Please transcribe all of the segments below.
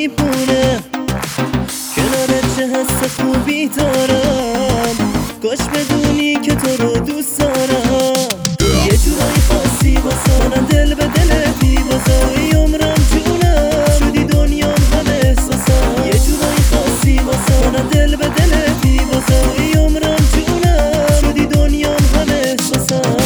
میمونه، کنارت چه حس خوبی دارم، کاش بدونی که تو رو دوست دارم. یه جورایی خاصی واسانم، دل به دلت بی‌بازای عمرم جونم، شدی دنیام هم احساسم. یه جورایی خاصی واسانم، دل به دلت بی‌بازای عمرم جونم، شدی دنیام هم احساسم.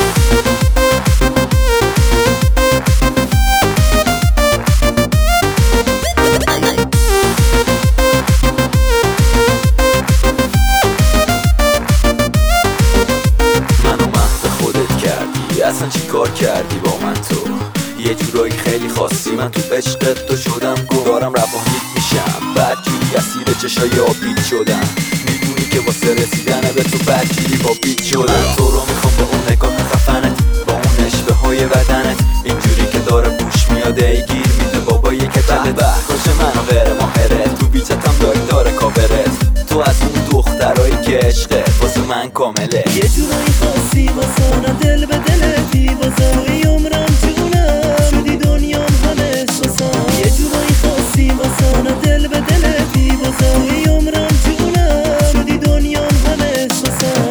اصلا چی کار کردی با من تو؟ یه جورایی خیلی خاصی، من تو عشقت تو شدم گوارم روانیت میشم، بدجوری اسیر چشای آبیت شدم، میدونی که واسه رسیدن به تو بدجوری با بیت شدم. تو رو میخوام با اون نگاه خفنت، با اون اشبه های بدنت، اینجوری که داره بوش میاد ای گیر میده بابا یه کتلت، کاش منو غیر ماهرت، تو بیچتم لایک داره کاورت، تو از اون دخترایی که عشقت واسه من کامله. یه جورایی خاصی واسانم، دل به دلت بی‌بازای عمرم جونم، شدی دنیام هم احساسم. یه جورایی خاصی واسانم، دل به دلت بی‌بازای عمرم جونم، شدی دنیام هم احساسم.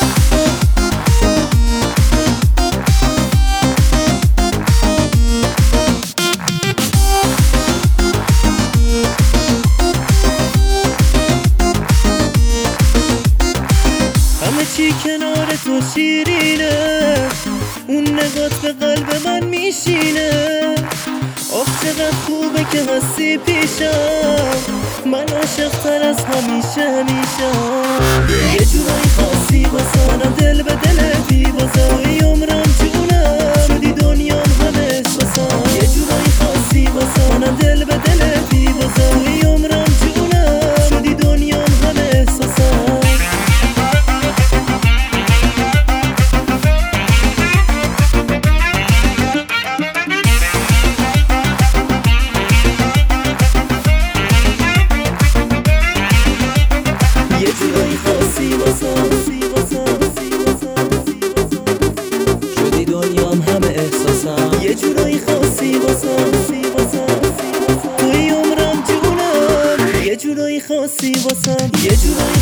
همه چی کنار تو شیرینه، اون نگات به قلب من میشینه. آخ چقدر خوبه که هستی پیشم، من عاشق‌تر از همیشه میشم. یه جورایی خاصی واسانم، دل به دلت بی‌بازای عمرم جونم، شدی دنیام هم احساسم. یه جورایی خاصی واسانم، دل به دلت بی‌بازای عمرم جونم، شدی دنیام هم احساسم. یه جورایی خاصی واسم، شدی دنیام همه احساسم. یه جورایی خاصی واسم، توی عمرم جونم، یه جورایی خاصی واسم، یه جورایی